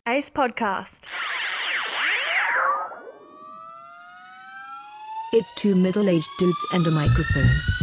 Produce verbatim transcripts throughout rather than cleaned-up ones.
Ace Podcast. It's two middle-aged dudes and a microphone.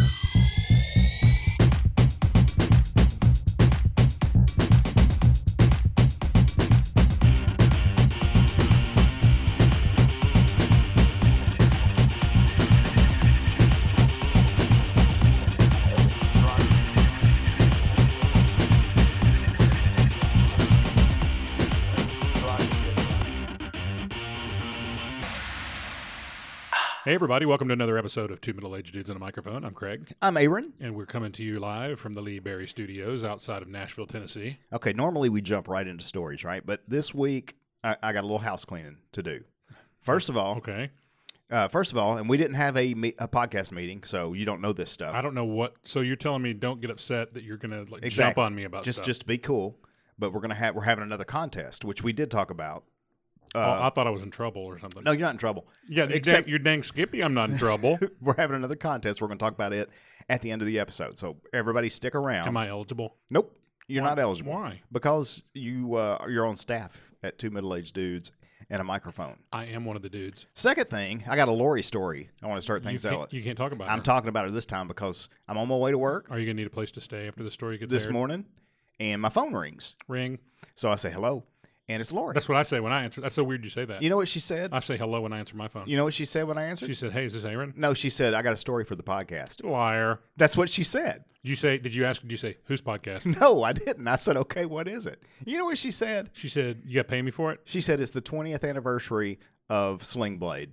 Hey everybody, welcome to another episode of Two Middle-Aged Dudes and a Microphone. I'm Craig. I'm Aaron. And we're coming to you live from the Lee Berry Studios outside of Nashville, Tennessee. Okay, normally we jump right into stories, right? But this week, I, I got a little house cleaning to do. First of all, Okay. uh, first of all, and we didn't have a, me- a podcast meeting, so you don't know this stuff. I don't know what, so you're telling me don't get upset that you're going to like jump Exactly. on me about just stuff. just be cool. But we're gonna have we're having another contest, which we did talk about. oh, Uh, I thought I was in trouble or something. no, you're not in trouble. Yeah, you except dang, you're dang Skippy, I'm not in trouble. we're having another contest. We're going to talk about it at the end of the episode. So everybody, stick around. Am I eligible? Nope, you're Why- not eligible. why? Because you uh, you're on staff at Two Middle-Aged Dudes and a Microphone. I am one of the dudes. Second thing, I got a Lori story. I want to start You things can't, out. you can't talk about I'm her. talking about her this time because I'm on my way to work Are you going to need a place to stay after the story gets this aired? morning, and my phone rings. Ring. So I say hello, and it's Lori. That's what I say when I answer. That's so weird you say that. You know what she said? I say hello when I answer my phone. You know what she said when I answered? She said, hey, is this Aaron? no, she said, I got a story for the podcast. Liar. That's what she said. Did you say, did you ask, did you say, whose podcast? No, I didn't. I said, okay, what is it? You know what she said? She said, you got to pay me for it? She said it's the twentieth anniversary of Sling Blade.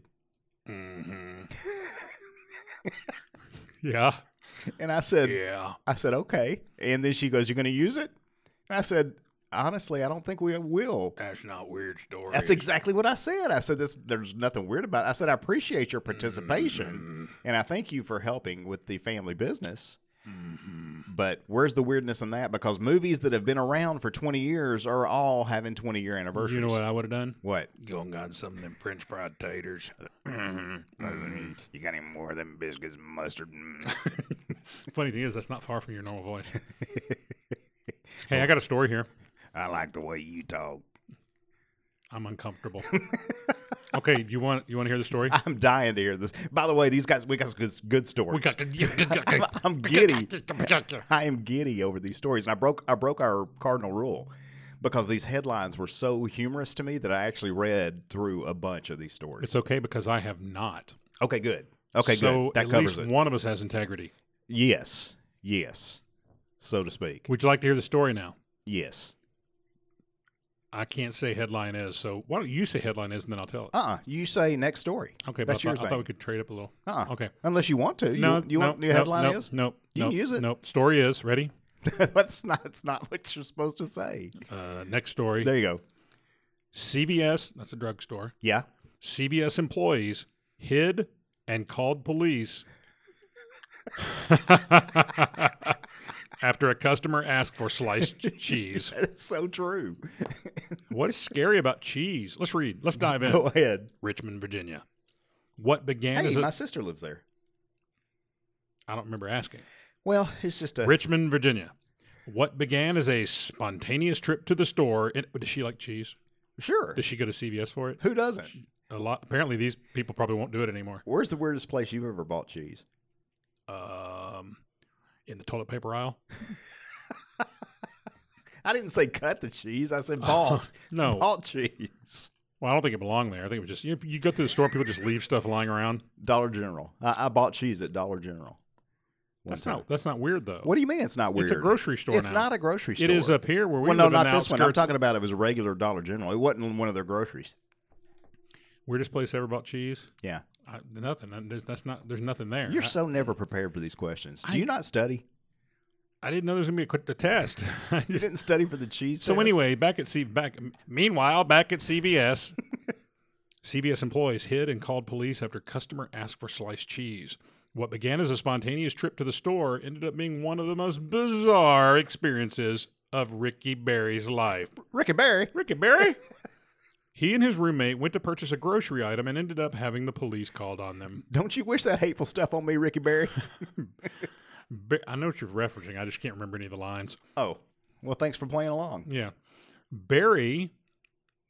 Yeah. And I said, Yeah. I said, okay. And then she goes, you're going to use it? And I said, honestly, I don't think we will. That's not weird story. That's exactly what I said. I said, "This, there's nothing weird about it." I said, I appreciate your participation, and I thank you for helping with the family business. But where's the weirdness in that? Because movies that have been around for twenty years are all having twenty-year anniversaries. You know what I would have done? What? Go and got some of them French fried taters. You got any more of them biscuits and mustard? Funny thing is, that's not far from your normal voice. Hey, I got a story here. I like the way you talk. I'm uncomfortable. Okay, you want you want to hear the story? I'm dying to hear this. By the way, these guys, we got good, good stories. We got the. I'm giddy. I am giddy over these stories, and I broke I broke our cardinal rule because these headlines were so humorous to me that I actually read through a bunch of these stories. It's okay because I have not. Okay, good. Okay, so good. That at covers least it. one of us has integrity. Yes, yes, so to speak. Would you like to hear the story now? Yes. I can't say headline is, so why don't you say headline is, and then I'll tell it. Uh-uh. You say next story. Okay, but That's I, your thought, I thought, thought we could trade up a little. Uh-uh. Okay. Unless you want to. No, you, you no, want your no, headline no, is? Nope. You nope, can use it. Nope. Story is ready. That's not. It's not what you're supposed to say. Uh, next story. There you go. C V S, that's a drugstore. Yeah. C V S employees hid and called police after a customer asked for sliced cheese. That's so true. What is scary about cheese? Let's read. Let's dive in. Go ahead. Richmond, Virginia. What began Hey, as a... my sister lives there. I don't remember asking. Well, it's just a. Richmond, Virginia. What began as a spontaneous trip to the store. In, does she like cheese? Sure. Does she go to C V S for it? Who doesn't? A lot. Apparently, these people probably won't do it anymore. Where's the weirdest place you've ever bought cheese? Um, in the toilet paper aisle. I didn't say cut the cheese. I said bought. No. Bought cheese. Well, I don't think it belonged there. I think it was just you, you go through the store, people just leave stuff lying around. Dollar General. I, I bought cheese at Dollar General. one That's time. not that's not weird though. What do you mean it's not weird? It's a grocery store It's now. not a grocery store. It is up here where we Well, no, live not in the this one. I'm outskirts. talking about it was a regular Dollar General. It wasn't one of their groceries. Weirdest place ever bought cheese? Yeah. I, nothing. I- There's, that's not. There's nothing there. You're I, so never prepared for these questions. Do I- you not study? I didn't know there was gonna be a quick the test. I You just- didn't study for the cheese so test? anyway, back at C. Back. Meanwhile, back at C V S, C V S employees hid and called police after customer asked for sliced cheese. What began as a spontaneous trip to the store ended up being one of the most bizarre experiences of Ricky Berry's life. Ricky Berry. Ricky Berry? He and his roommate went to purchase a grocery item and ended up having the police called on them. Don't you wish that hateful stuff on me, Ricky Berry? Ba- I know what you're referencing. I just can't remember any of the lines. Oh, well, thanks for playing along. Yeah. Barry,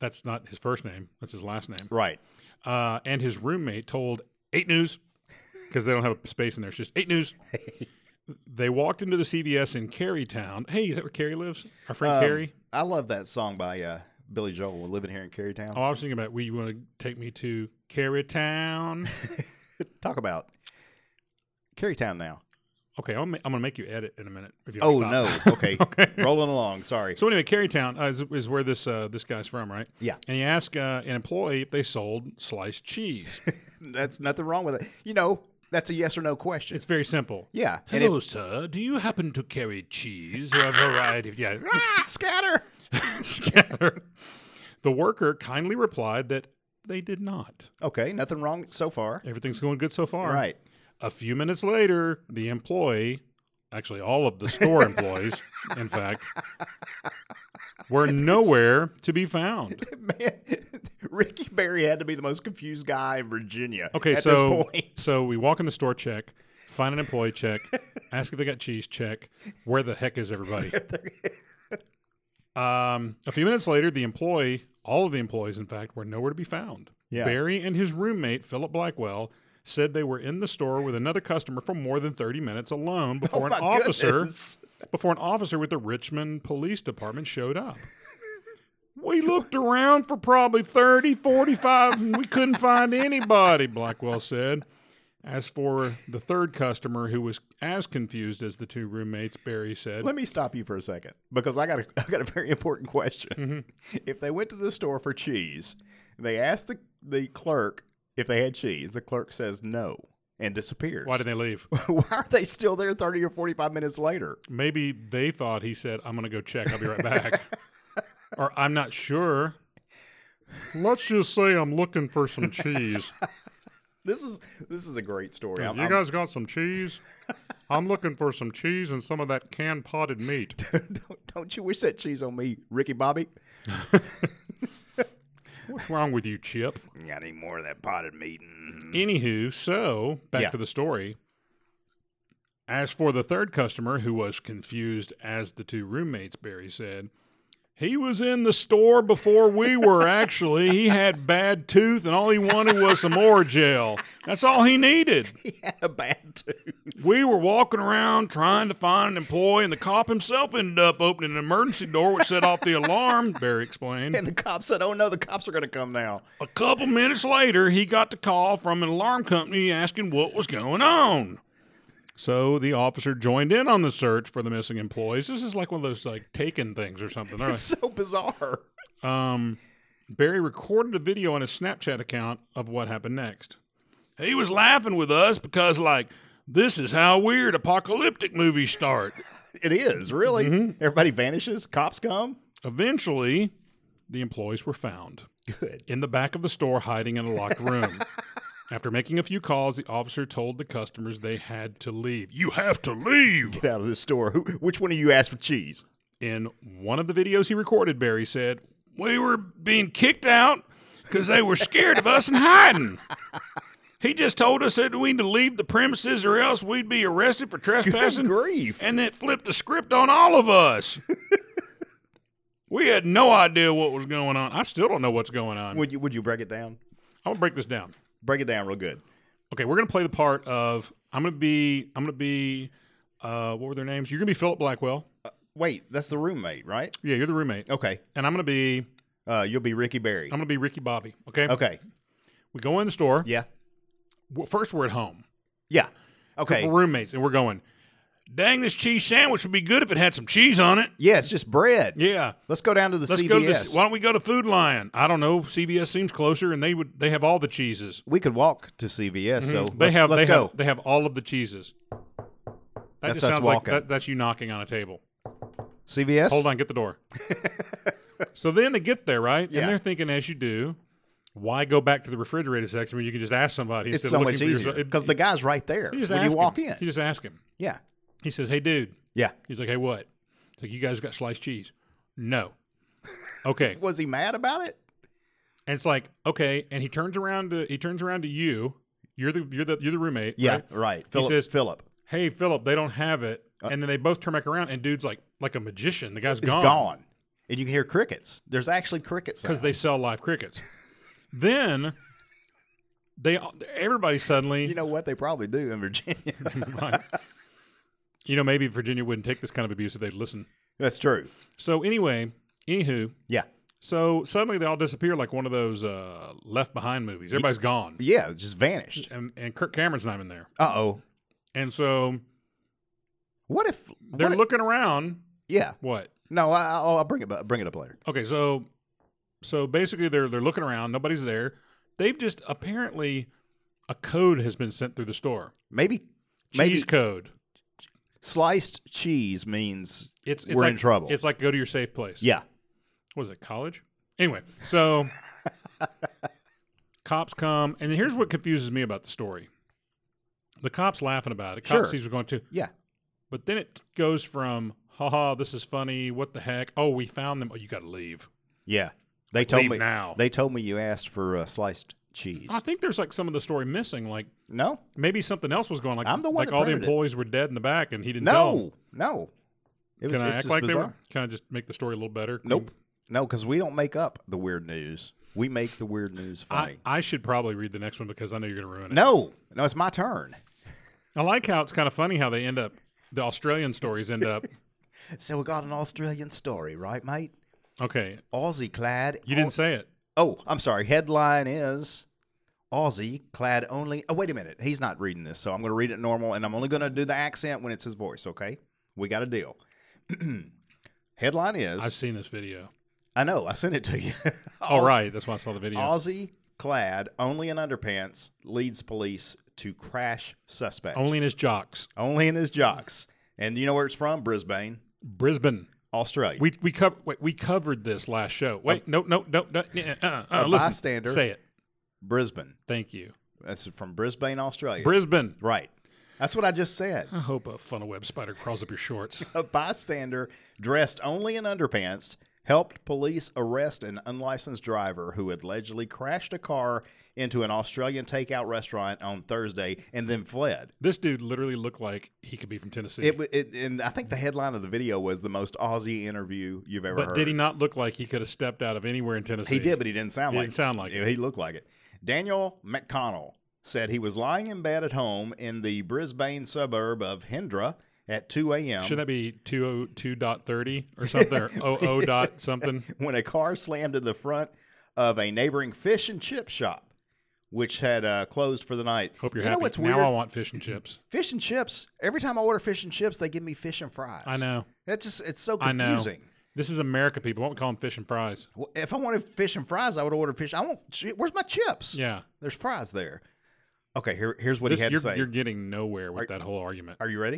That's not his first name. That's his last name. Right. Uh, and his roommate told eight News, because they don't have a space in there. It's just eight News. They walked into the C V S in Carytown. Hey, is that where Carrie lives? Our friend Um, Carrie? I love that song by uh, Billy Joel, living here in Carytown. Oh, I was thinking about, will you want to take me to Carytown? Talk about Carytown now. Okay, I'm, I'm going to make you edit in a minute. If you Oh, don't no. stop. Okay. Okay. Rolling along. Sorry. So anyway, Carytown uh, is, is where this uh, this guy's from, right? Yeah. And he asked uh, an employee if they sold sliced cheese. That's nothing wrong with it. You know, that's a yes or no question. It's very simple. yeah. And Hello, sir. Do you happen to carry cheese or a variety of... Yeah. it, scatter. Scatter. The worker kindly replied that they did not. Okay. Nothing wrong so far. Everything's going good so far. Right. A few minutes later, the employee, actually all of the store employees, in fact, were nowhere to be found. Man, Ricky Berry had to be the most confused guy in Virginia. Okay, at so this point. so we walk in the store, check, find an employee, check, ask if they got cheese, check. Where the heck is everybody? Um, a few minutes later, the employee, all of the employees, in fact, were nowhere to be found. Yeah. Barry and his roommate, Philip Blackwell, said they were in the store with another customer for more than thirty minutes alone before Oh, an my officer goodness. before an officer with the Richmond Police Department showed up. We looked around for probably thirty, forty-five, and we couldn't find anybody, Blackwell said. As for the third customer, who was as confused as the two roommates, Barry said, Let me stop you for a second because I got a, I got a very important question. Mm-hmm. If they went to the store for cheese, they asked the, the clerk if they had cheese. The clerk says no and disappears. why did they leave? Why are they still there thirty or forty-five minutes later? Maybe they thought he said, I'm going to go check. I'll be right back. Or I'm not sure. Let's just say I'm looking for some cheese. This is this is a great story. I'm- You I'm- guys got some cheese? I'm looking for some cheese and some of that canned potted meat. don't, don't you wish that cheese on me, Ricky Bobby? What's wrong with you, Chip? Got any more of that potted meat? Mm. Anywho, so back Yeah. to the story. As for the third customer, who was confused as the two roommates, Barry said, he was in the store before we were, actually. He had bad tooth, and all he wanted was some Orajel. That's all he needed. He had a bad tooth. We were walking around trying to find an employee, and the cop himself ended up opening an emergency door, which set off the alarm, Barry explained. And the cop said, oh, no, the cops are going to come now. A couple minutes later, he got the call from an alarm company asking what was going on. So the officer joined in on the search for the missing employees. This is like one of those like Taken things or something. It's so bizarre. Um, Barry recorded a video on his Snapchat account of what happened next. He was laughing with us because, like, this is how weird apocalyptic movies start. It is, really. Mm-hmm. Everybody vanishes. Cops come. Eventually, the employees were found Good. in the back of the store, hiding in a locked room. After making a few calls, the officer told the customers they had to leave. You have to leave! Get out of this store. Who, which one of you asked for cheese? In one of the videos he recorded, Barry said, we were being kicked out because they were scared of us and hiding. He just told us that we need to leave the premises or else we'd be arrested for trespassing. Good grief. And then flipped the script on all of us. We had no idea what was going on. I still don't know what's going on. Would you would you break it down? I'm gonna break this down. Break it down real good. Okay, we're gonna play the part of I'm gonna be I'm gonna be uh, what were their names? You're gonna be Philip Blackwell. Wait, that's the roommate, right? Yeah, you're the roommate. Okay. And I'm gonna be Uh, you'll be Ricky Berry. I'm gonna be Ricky Bobby. Okay. Okay. We go in the store. Yeah. Well, first, we're at home. Yeah. Okay. We're roommates, and we're going, dang, this cheese sandwich would be good if it had some cheese on it. Yeah, it's just bread. Yeah. Let's go down to the Let's C V S. go to this. Why don't we go to Food Lion? I don't know. C V S seems closer, and they would they have all the cheeses. We could walk to C V S, so they let's, have let's they go. have they have all of the cheeses. That That's just us sounds like walking. that, that's you knocking on a table. C V S? Hold on, get the door. So then they get there, right? Yeah. And they're thinking, as you do, why go back to the refrigerator section when you can just ask somebody It's instead so of much looking for easier yourself? because the guy's right there You just when ask you walk him. in. You just ask him. Yeah. He says, hey, dude. Yeah. He's like, hey, what? It's like, you guys got sliced cheese? No. Okay. Was he mad about it? And it's like, okay. And he turns around to he turns around to you. You're the you're the you're the roommate. Yeah, right? right. He Philip, says, Philip. hey, Philip, they don't have it. Uh, and then they both turn back around, and dude's like like a magician. The guy's It's gone. gone. And you can hear crickets. There's actually cricket sounds. because they sell live crickets. Then they everybody suddenly, You know what? They probably do in Virginia. right. You know, maybe Virginia wouldn't take this kind of abuse if they'd listen. That's true. So anyway, anywho, Yeah. so suddenly they all disappear like one of those uh, Left Behind movies. Everybody's gone, Yeah, it just vanished. and and Kirk Cameron's not even there. Uh-oh. And so What if... they're what if- looking around. Yeah. What? No, I, I'll, I'll bring it up, bring it up later. Okay, so so basically they're they're looking around. Nobody's there. They've just apparently a code has been sent through the store. Maybe... Cheese Maybe code. sliced cheese means It's, it's we're like, in trouble. It's like go to your safe place. Yeah. What was it, college? Anyway, so cops come, and here's what confuses me about the story. The cops laughing about it. Cops Sure. sees what's going to. Yeah. But then it goes from, haha, this is funny, what the heck? Oh, we found them. Oh, you got to leave. Yeah. They told Leave me now. They told me you asked for uh, sliced cheese. I think there's like some of the story missing. Like No. maybe something else was going. Like I'm the one like that all the printed it. employees were dead in the back, and he didn't tell them. No. No. It was Can I it's act just like they bizarre. were? Can I just make the story a little better? Nope. No, because we don't make up the weird news. We make the weird news funny. I, I should probably read the next one because I know you're going to ruin it. no. No, it's my turn. I like how it's kind of funny how they end up. The Australian stories end up. So we got an Australian story, right, mate? Okay, Aussie clad. you didn't say it. Oh, I'm sorry. Headline is Aussie clad only. Oh, wait a minute. He's not reading this, so I'm going to read it normal, and I'm only going to do the accent when it's his voice, okay? We got a deal. Headline is I've seen this video. I know. I sent it to you. All right, that's why I saw the video. Aussie clad only in underpants leads police to crash suspect. Only in his jocks. Only in his jocks. And you know where it's from? Brisbane, Brisbane. Australia. We we covered wait, we covered this last show. Wait, no, no, no, no. Uh, uh, uh, A listen, bystander. say it. Brisbane. Thank you. That's from Brisbane, Australia. Brisbane. right. That's what I just said. I hope a funnel web spider crawls up your shorts. A bystander dressed only in underpants helped police arrest an unlicensed driver who had allegedly crashed a car into an Australian takeout restaurant on Thursday and then fled. This dude literally looked like he could be from Tennessee. It, it and I think the headline of the video was the most Aussie interview you've ever but heard. did he not look like he could have stepped out of anywhere in Tennessee? He did, but he didn't sound He like didn't sound like it. He looked like it. Daniel McConnell said he was lying in bed at home in the Brisbane suburb of Hendra at two a.m. Shouldn't that be two oh two dot thirty or something, or oh oh dot something? when a car slammed in the front of a neighboring fish and chip shop, which had uh, closed for the night. Hope you're you happy. Know what's now weird? I want fish and chips. Fish and chips. Every time I order fish and chips, they give me fish and fries. I know. It's just it's so I know. confusing. This is America, people. Why don't we call them fish and fries? Well, if I wanted fish and fries, I would order fish. I want. chi- Where's my chips? Yeah. There's fries there. Okay, here, here's what This, he had you're, to say. you're getting nowhere with that whole argument. Are you ready?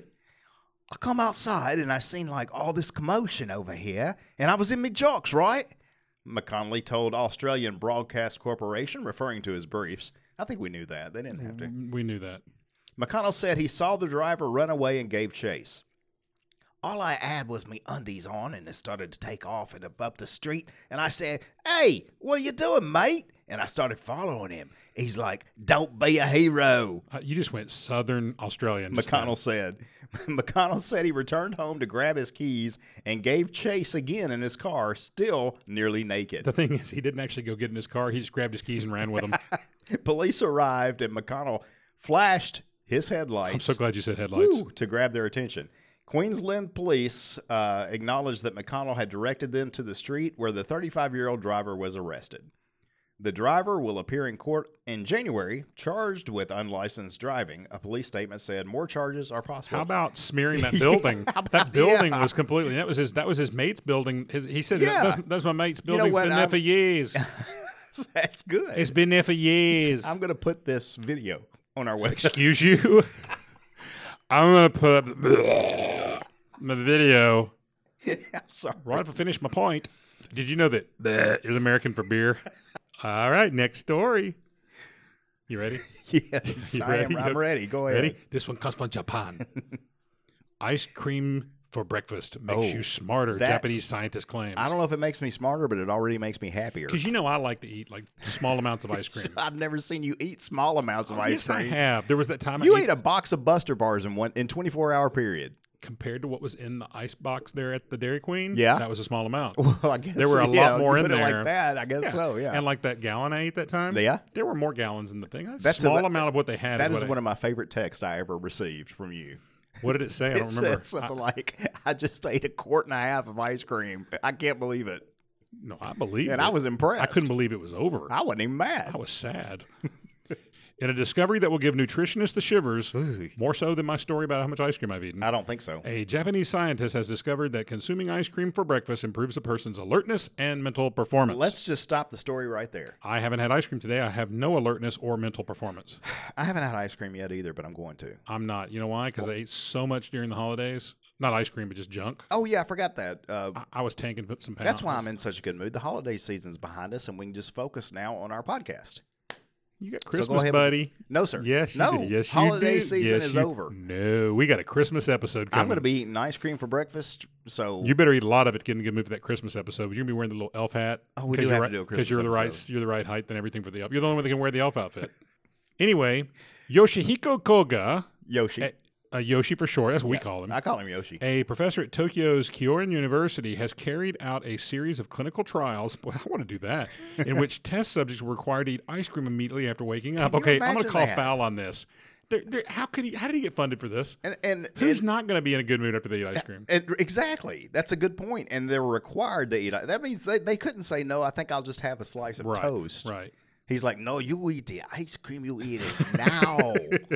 I come outside and I seen like all this commotion over here, and I was in my jocks, right? McConnell told Australian Broadcast Corporation, referring to his briefs. I think we knew that. They didn't have to. We knew that. McConnell said he saw the driver run away and gave chase. All I had was me undies on, and it started to take off and up, up the street. And I said, "Hey, what are you doing, mate?" And I started following him. He's like, "Don't be a hero." Uh, you just went Southern Australian. just McConnell said. McConnell said he returned home to grab his keys and gave chase again in his car, still nearly naked. then. The thing is, he didn't actually go get in his car. He just grabbed his keys and ran with them. Police arrived, and McConnell flashed his headlights. I'm so glad you said headlights. Woo, to grab their attention. Queensland police uh, acknowledged that McConnell had directed them to the street where the thirty-five-year-old driver was arrested. The driver will appear in court in January, charged with unlicensed driving. A police statement said more charges are possible. How about smearing that building? that building was completely. That was his. That was his mate's building. His, he said, Yeah. that's, "That's my mate's know building. what? It's been there I'm- for years. That's good. It's been there for years." I'm going to put this video on our website. Excuse you. I'm gonna put up my video I'm sorry. right if I finish my point. Did you know that bleh is American for beer? All right, next story. You ready? Yes, You I am. ready? I'm ready. Go ahead. Ready? This one comes from Japan. Ice cream for breakfast makes Oh, you smarter. that- Japanese scientist claims. I don't know if it makes me smarter, but it already makes me happier. Because you know I like to eat like small amounts of ice cream. I've never seen you eat small amounts of ice Yes, I cream. have. There was that time You I ate a box of Buster Bars in one in twenty-four hour period. compared to what was in the ice box there at the Dairy Queen, Yeah. that was a small amount. Well, I guess There were a yeah, lot more you in put it there. like that. I guess so. Yeah. And like that gallon I ate that time, Yeah. there were more gallons in the thing. That's, That's a small a- amount of what they had. that is is what one I, of my favorite texts I ever received from you. What did it say? I It don't remember. said something like, "I just ate a quart and a half of ice cream. I can't believe it." No, I believe And it. I was impressed. I couldn't believe it was over. I wasn't even mad. I was sad. In a discovery that will give nutritionists the shivers, more so than my story about how much ice cream I've eaten, I don't think so. a Japanese scientist has discovered that consuming ice cream for breakfast improves a person's alertness and mental performance. Let's just stop the story right there. I haven't had ice cream today. I have no alertness or mental performance. I haven't had ice cream yet either, but I'm going to. I'm not. You know why? Because I ate so much during the holidays. Not ice cream, but just junk. Oh yeah, I forgot that. Uh, I, I was tanking some pounds. that's why I'm in such a good mood. The holiday season's behind us, and we can just focus now on our podcast. You got So go Christmas, ahead with- buddy. No, sir. Yes, you no. do. Yes, Holiday you do. season Yes, is you- over. No, we got a Christmas episode coming. I'm going to be eating ice cream for breakfast. So You better eat a lot of it. Getting a good mood for that Christmas episode. You're gonna be wearing the little elf hat. Oh, we 'cause do you're have to right, do a because you're the Christmas right. episode. You're the right height and everything for the elf. You're the only one that can wear the elf outfit. Anyway, Yoshihiko Koga, Yoshi. a, a Yoshi for short. That's what we Yeah, call him. I call him Yoshi. A professor at Tokyo's Kyorin University has carried out a series of clinical trials. Boy, I want to do that. In which test subjects were required to eat ice cream immediately after waking up. you Okay, I'm going to imagine call that? foul on this. There, there, how could he? How did he get funded for this? And and, Who's and, not going to be in a good mood after they eat ice cream? and exactly. That's a good point. And they're required to eat. it. That means they, they couldn't say no. I think I'll just have a slice of Right, toast. right. He's like, no, you eat the ice cream. You eat it now,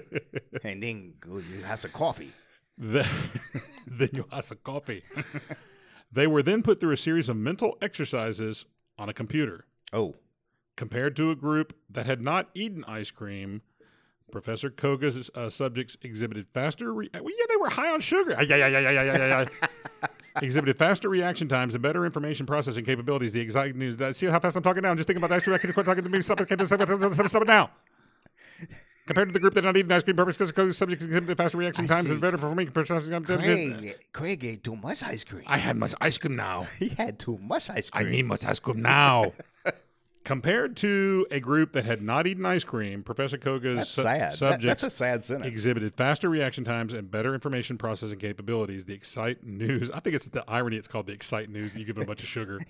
and then go, you have some coffee. The, then you have some coffee. They were then put through a series of mental exercises on a computer. Oh, Compared to a group that had not eaten ice cream, Professor Koga's uh, subjects exhibited faster. Re- well, yeah, they were high on sugar. Ah, Yeah, yeah, yeah, yeah, yeah, yeah, yeah. Exhibited faster reaction times and better information processing capabilities. The exciting news. That, see how fast I'm talking now? I'm just thinking about the ice cream. I can quit talking to me. Stop it. Stop it. Stop it now. Compared to the group that not eating ice cream, Professor Koga's subjects exhibited faster reaction I times see. and better information processing. Craig, Craig ate too much ice cream. I had much ice cream now. He had too much ice I cream. need much ice cream now. Compared to a group that had not eaten ice cream, Professor Koga's That's su- sad. That- subjects that's a sad sentence. exhibited faster reaction times and better information processing capabilities. The Excite News. I think it's the irony. It's called the Excite News. You give it a bunch of sugar.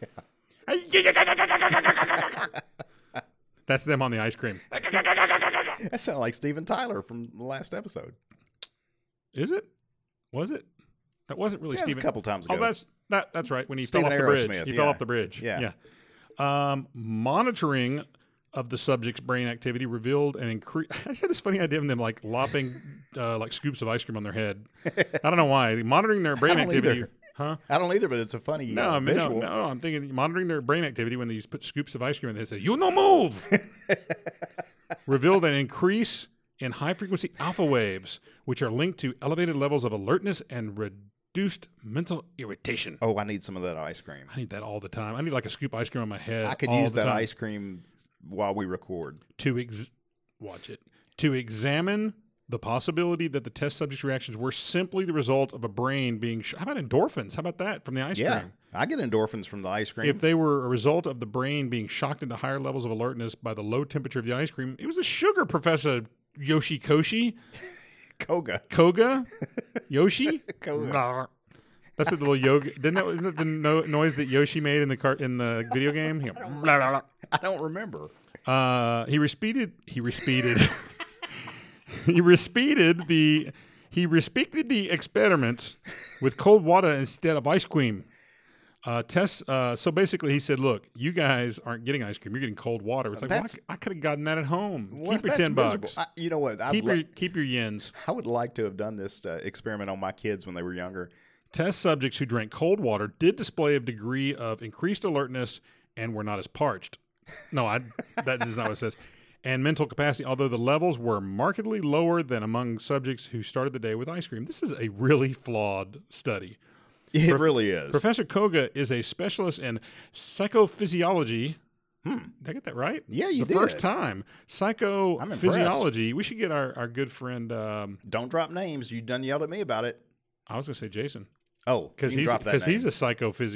That's them on the ice cream. That sounded like Steven Tyler from the last episode. Is it? Was it? That wasn't really Yeah, it was a Steven. couple times ago. Oh, that's that. That's right. When he Stephen fell off the Aerosmith, bridge. He yeah. fell off the bridge. Yeah. Yeah. Um, monitoring of the subject's brain activity revealed an increase. I had this funny idea of them like lopping uh, like scoops of ice cream on their head. I don't know why. Monitoring their brain I don't activity. either. Huh? I don't either, but it's a funny No, uh, I mean, no, visual. no, no. I'm thinking monitoring their brain activity when they just put scoops of ice cream in. They say, "You no move." Revealed an increase in high frequency alpha waves, which are linked to elevated levels of alertness and reduced mental irritation. Oh, I need some of that ice cream. I need that all the time. I need like a scoop of ice cream on my head. I could all use the that time ice cream while we record. to ex- watch it to examine the possibility that the test subject's reactions were simply the result of a brain being. Sh- How about endorphins? How about that from the ice Yeah, cream? I get endorphins from the ice cream. If they were a result of the brain being shocked into higher levels of alertness by the low temperature of the ice cream, it was a sugar, Professor Yoshi Koshi. Koga. Koga? Yoshi? Koga. Nah. That's the little yoga. Didn't that, isn't that the no, noise that Yoshi made in the car, in the video game? He, went, blah, blah, I don't remember. blah. Uh, he repeated. He repeated. he repeated the. He repeated the experiment with cold water instead of ice cream. Uh, tests. Uh, so basically, he said, "Look, you guys aren't getting ice cream. You're getting cold water." It's like, well, I That's- c- I could have gotten that at home. Well, keep your that's ten miserable. bucks. I, you know what? I'd keep li- your keep your yens. I would like to have done this uh, experiment on my kids when they were younger. Test subjects who drank cold water did display a degree of increased alertness and were not as parched. No, I, that is not what it says. And mental capacity, although the levels were markedly lower than among subjects who started the day with ice cream. This is a really flawed study. It really is. Professor Koga is a specialist in psychophysiology. Hmm. Did I get that right? Yeah, you the did. first time. impressed. Psychophysiology. We should get our, our good friend, um, Don't drop names. You done yelled at me about it. I was going to say Jason. Oh, Because you can he's drop that because he's name. a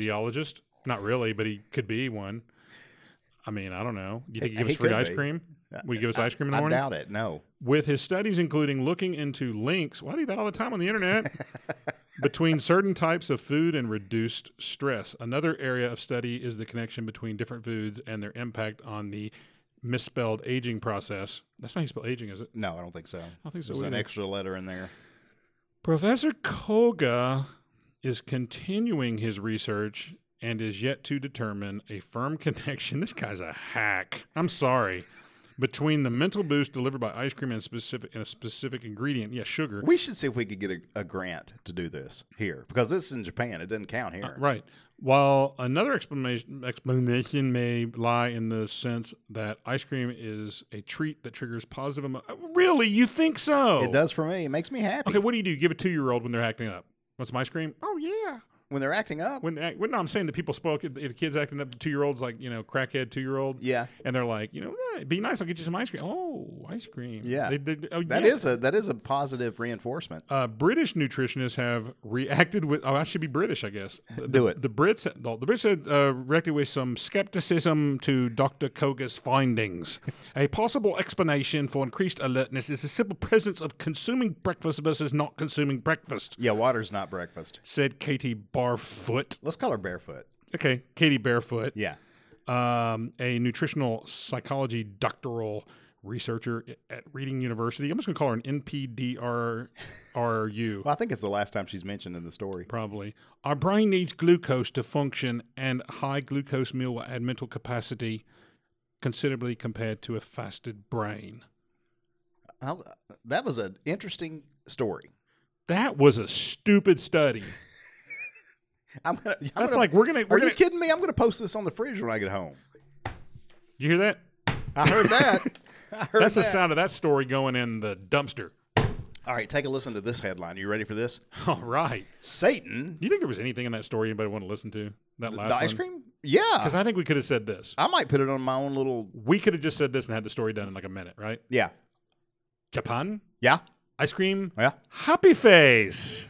psychophysiologist. Not really, but he could be one. I mean, I don't know. Do you think he He- gives he free could ice be. cream? Would he give us ice cream in the I morning? doubt it. No. With his studies including looking into links, why do you do that all the time on the internet? Between certain types of food and reduced stress. Another area of study is the connection between different foods and their impact on the misspelled aging process. That's not how you spell aging, is it? No, I don't think so. I don't think so There's an either. extra letter in there. Professor Koga is continuing his research and is yet to determine a firm connection. This guy's a hack. I'm sorry. Between the mental boost delivered by ice cream and specific and a specific ingredient, yeah, sugar. We should see if we could get a, a grant to do this here because this is in Japan. It doesn't count here. Uh, right. While another explanation explanation may lie in the sense that ice cream is a treat that triggers positive emotion. Really, you think so? It does for me. It makes me happy. Okay, what do you do? You give a two-year-old when they're acting up. Want some ice cream? Oh yeah. When they're acting up. When, they, when no, I'm saying that people spoil. If the kid's acting up, two year olds like you know crackhead two year old. Yeah. And they're like, you know, eh, be nice. I'll get you some ice cream. Oh, ice cream. Yeah. They, they, oh, That yeah. is a that is a positive reinforcement. Uh, British nutritionists have reacted with. Oh, I should be British, I guess. The, Do it. The Brits. The, the Brits had uh, reacted with some skepticism to Doctor Koga's findings. A possible explanation for increased alertness is the simple presence of consuming breakfast versus not consuming breakfast. Yeah, water's not breakfast. Said Katie Barfoot. Let's call her Barefoot. Okay, Katie Barefoot. Yeah. Um, a nutritional psychology doctoral researcher at Reading University. I'm just going to call her an N P D R R U. Well, I think it's the last time she's mentioned in the story. Probably. Our brain needs glucose to function, and a high glucose meal will add mental capacity considerably compared to a fasted brain. I'll- that was an interesting story. That was a stupid study. I'm gonna. I'm That's gonna- like we're gonna. We're Are gonna. you kidding me? I'm going to post this on the fridge when I get home. Did you hear that? I heard that. I heard That's that. the sound of that story going in the dumpster. All right, take a listen to this headline. Are you ready for this? All right. Satan. Do you think there was anything in that story anybody want to listen to? That last The ice one? cream? Yeah. Because I think we could have said this. I might put it on my own little. We could have just said this and had the story done in like a minute, right? Yeah. Japan, Yeah. ice cream, Yeah. happy face.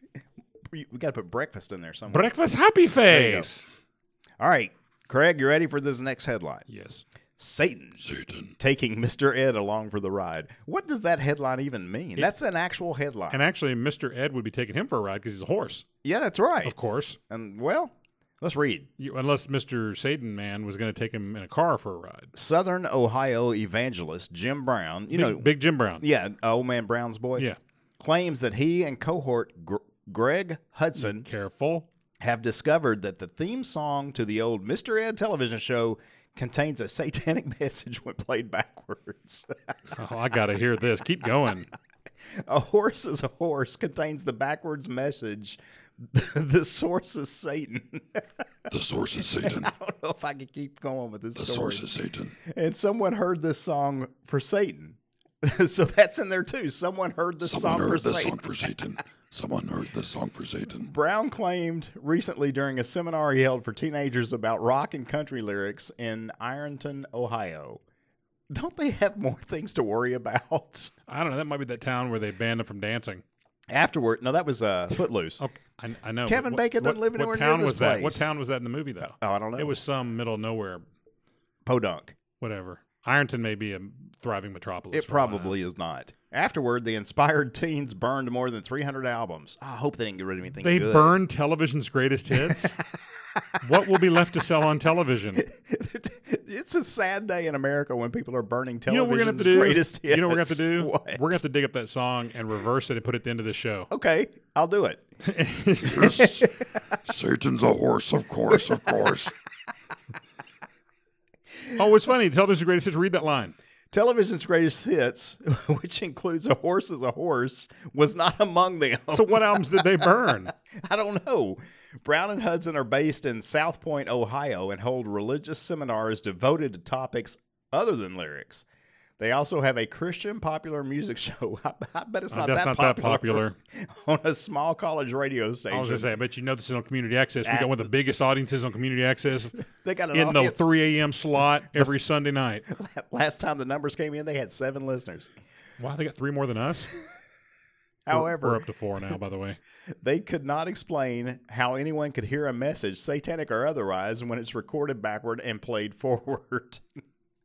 We, we got to put breakfast in there somewhere. Breakfast, happy you go. face. All right, Craig, you ready for this next headline? Yes. Satan. Satan. Taking Mister Ed along for the ride. What does that headline even mean? That's an actual headline. And actually, Mister Ed would be taking him for a ride because he's a horse, yeah, that's right. of course. And well, let's read. You, unless Mister Satan Man was going to take him in a car for a ride. Southern Ohio evangelist Jim Brown, you Big, know, Big Jim Brown. yeah, old man Brown's boy, Yeah. claims that he and cohort Gr- Greg Hudson Careful. have discovered that the theme song to the old Mister Ed television show contains a satanic message when played backwards. Oh, I got to hear this. Keep going. A horse is a horse contains the backwards message. The source is Satan. The source is Satan. I don't know if I can keep going with this The story. source is Satan. And someone heard this song for Satan. So that's in there too. Someone heard this Someone song for heard the Satan. song for Satan. Someone heard the song for Satan. Brown claimed recently during a seminar he held for teenagers about rock and country lyrics in Ironton, Ohio. Don't they have more things to worry about? I don't know. That might be that town where they banned him from dancing. Afterward, no, that was uh, Footloose. Okay, I, I know. Kevin but Bacon doesn't what, live what anywhere near town this was that? What place. town was that in the movie, though? Oh, I don't know. It was some middle of nowhere, Podunk. whatever. Ironton may be a thriving metropolis. It for all I know. probably is not. Afterward, the inspired teens burned more than three hundred albums. I hope they didn't get rid of anything They good. burned television's greatest hits. What will be left to sell on television? It's a sad day in America when people are burning You know what we're gonna television's have to do? greatest hits. You know what we're gonna have to do? What? We're gonna have to dig up that song and reverse it and put it at the end of the show. Okay, I'll do it. Yes. Satan's a horse, of course, of course. Oh, it's funny. Television's greatest hits. Read that line. Television's greatest hits, which includes A Horse is a Horse, was not among them. So what albums did they burn? I don't know. Brown and Hudson are based in South Point, Ohio, and hold religious seminars devoted to topics other than lyrics. They also have a Christian popular music show. I, I bet it's Uh, not, that's that, not popular that popular. on a small college radio station. I was gonna say, I bet you know this is on Community Access. We At got one of the biggest audiences on Community Access They got an in the audience. three a.m. slot every Sunday night. Last time the numbers came in, they had seven listeners. Wow, they got three more than us. However, we're up to four now, by the way. they could not explain how anyone could hear a message, satanic or otherwise, when it's recorded backward and played forward.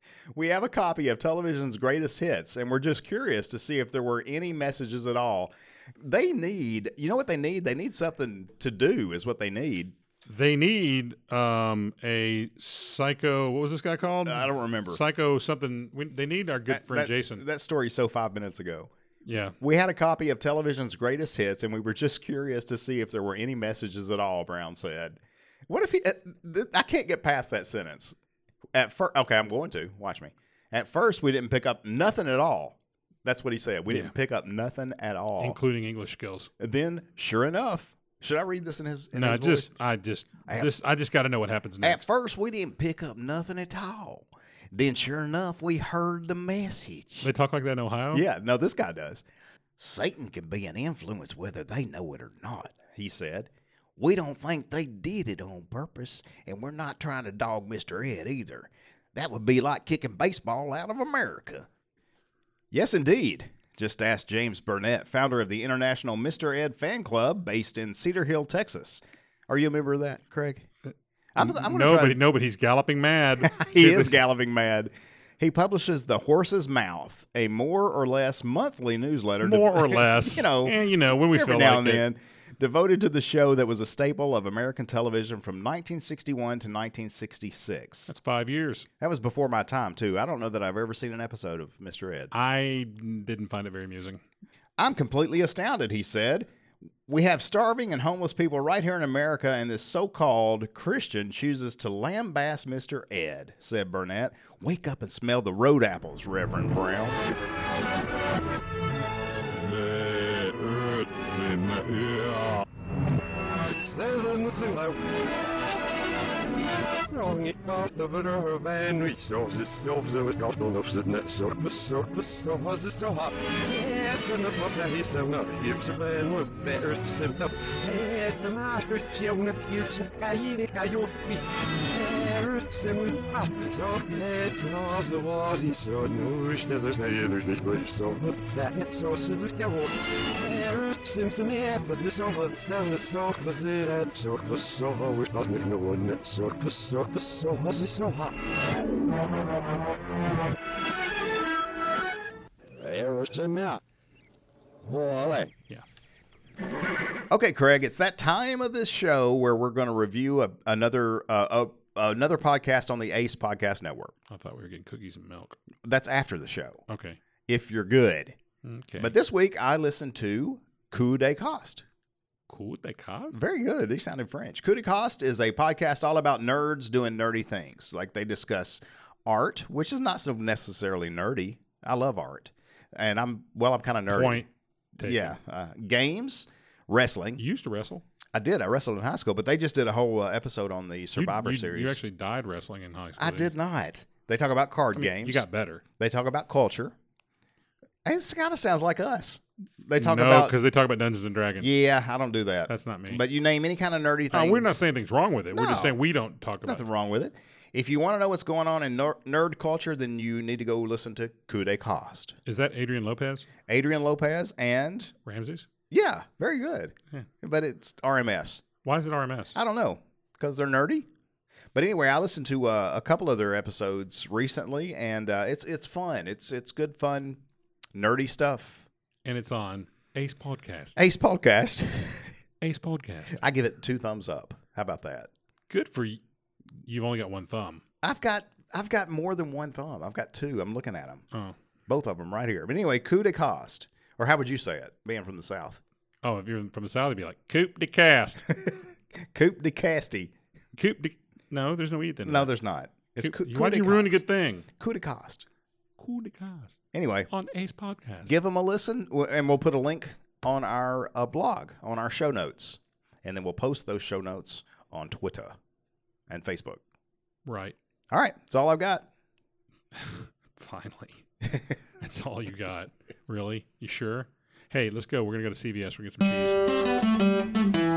We have a copy of television's greatest hits, and we're just curious to see if there were any messages at all. They need, you know what they need? They need something to do is what they need. They need um, a psycho. What was this guy called? I don't remember. Psycho something. We, they need our good That- friend that- Jason. That story's so five minutes ago. Yeah. We had a copy of television's greatest hits, and we were just curious to see if there were any messages at all, Brown said. What if he, uh, th- I can't get past that sentence. At first, okay, I'm going to. Watch me. At first, we didn't pick up nothing at all. That's what he said. We Yeah. didn't pick up nothing at all. Including English skills. And then, sure enough, should I read this in his in No, his just voice? I just I have- this I just got to know what happens At next. first, we didn't pick up nothing at all. Then, sure enough, we heard the message. They talk like that in Ohio. Yeah, no, this guy does. Satan can be an influence whether they know it or not, he said. We don't think they did it on purpose, and we're not trying to dog Mister Ed either. That would be like kicking baseball out of America. Yes, indeed. Just ask James Burnett, founder of the International Mister Ed Fan Club based in Cedar Hill, Texas. Are you a member of that, Craig? I'm, I'm gonna no, try but, to- no, but he's galloping mad. he See if is this- galloping mad. He publishes The Horse's Mouth, a more or less monthly newsletter. more de- or less. you know, Eh, you know when we every feel now like and it. then, devoted to the show that was a staple of American television from nineteen sixty-one to nineteen sixty-six. That's five years. That was before my time, too. I don't know that I've ever seen an episode of Mister Ed. I didn't find it very amusing. I'm completely astounded, he said. We have starving and homeless people right here in America, and this so-called Christian chooses to lambaste Mister Ed, said Burnett. Wake up and smell the road apples, Reverend Brown. Yeah. Okay, Craig, it's that time of this show where we're going to review a, another uh, a, another podcast on the Ace Podcast Network. I thought we were getting cookies and milk. That's after the show, Okay. if you're good. Okay. But this week, I listened to Coup de Coste. cool they cost. Very good. They sounded French. Coup de Coste is a podcast all about nerds doing nerdy things. Like they discuss art, which is not so necessarily nerdy. I love art. And I'm, well, I'm kind of nerdy. Point taken. Yeah. Uh, games, wrestling. You used to wrestle. I did. I wrestled in high school, but they just did a whole uh, episode on the You- Survivor you, Series. You actually died wrestling in high school. I didn't did not. They talk about card you? I mean, games. You got better. They talk about culture. And it kind of sounds like us. They talk no, about. because they talk about Dungeons and Dragons. Yeah, I don't do that. That's not me. But you name any kind of nerdy Oh, thing. we're not saying thing's wrong with it. We're just No. saying we don't talk about Nothing it. wrong with it. If you want to know what's going on in ner- nerd culture, then you need to go listen to Coup de Coste. Is that Adrian Lopez? Adrian Lopez and, Ramses? yeah, very good. Yeah. But it's R M S. Why is it R M S? I don't know, because they're nerdy. But anyway, I listened to uh, a couple of their episodes recently, and uh, it's it's fun. It's it's good fun, nerdy stuff. And it's on Ace Podcast. Ace Podcast. Ace Podcast. I give it two thumbs up. How about that? Good for you. You've only got one thumb. I've got I've got more than one thumb. I've got two. I'm looking at them. Oh. Both of them right here. But anyway, Coup de Coste. Or how would you say it, being from the South? Oh, if you're from the South, it'd be like Coop de Cast. Coup de Casty. Coop de. No, there's no E then. No, there's not. It's Coop- coup, Why'd coup you de ruin a Coste. good thing? Coup de Coste. Coup de Cast. Anyway, On Ace Podcast. give them a listen, w- and we'll put a link on our uh, blog, on our show notes. And then we'll post those show notes on Twitter and Facebook. Right. All right. That's all I've got. Finally. That's all you got. Really? You sure? Hey, let's go. We're going to go to C V S. We're going to get some cheese.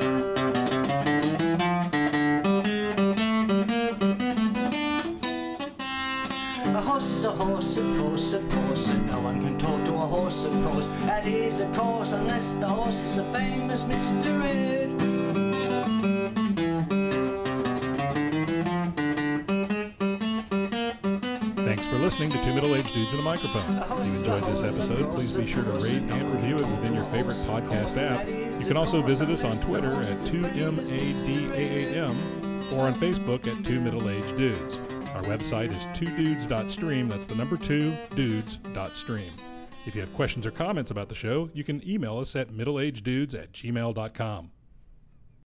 A horse is a horse, of course, of course, and no one can talk to a horse, of course. That is, of course, unless the horse is a famous Mister Ed. Thanks for listening to Two Middle-Aged Dudes and a Microphone. If you enjoyed this episode, please be sure to rate and review it within your favorite podcast app. You can also visit us on Twitter at two M A D A A M or on Facebook at Two Middle-Aged Dudes. Our website is two dudes dot stream. That's the number two, dudes dot stream. If you have questions or comments about the show, you can email us at middleageddudes at gmail dot com.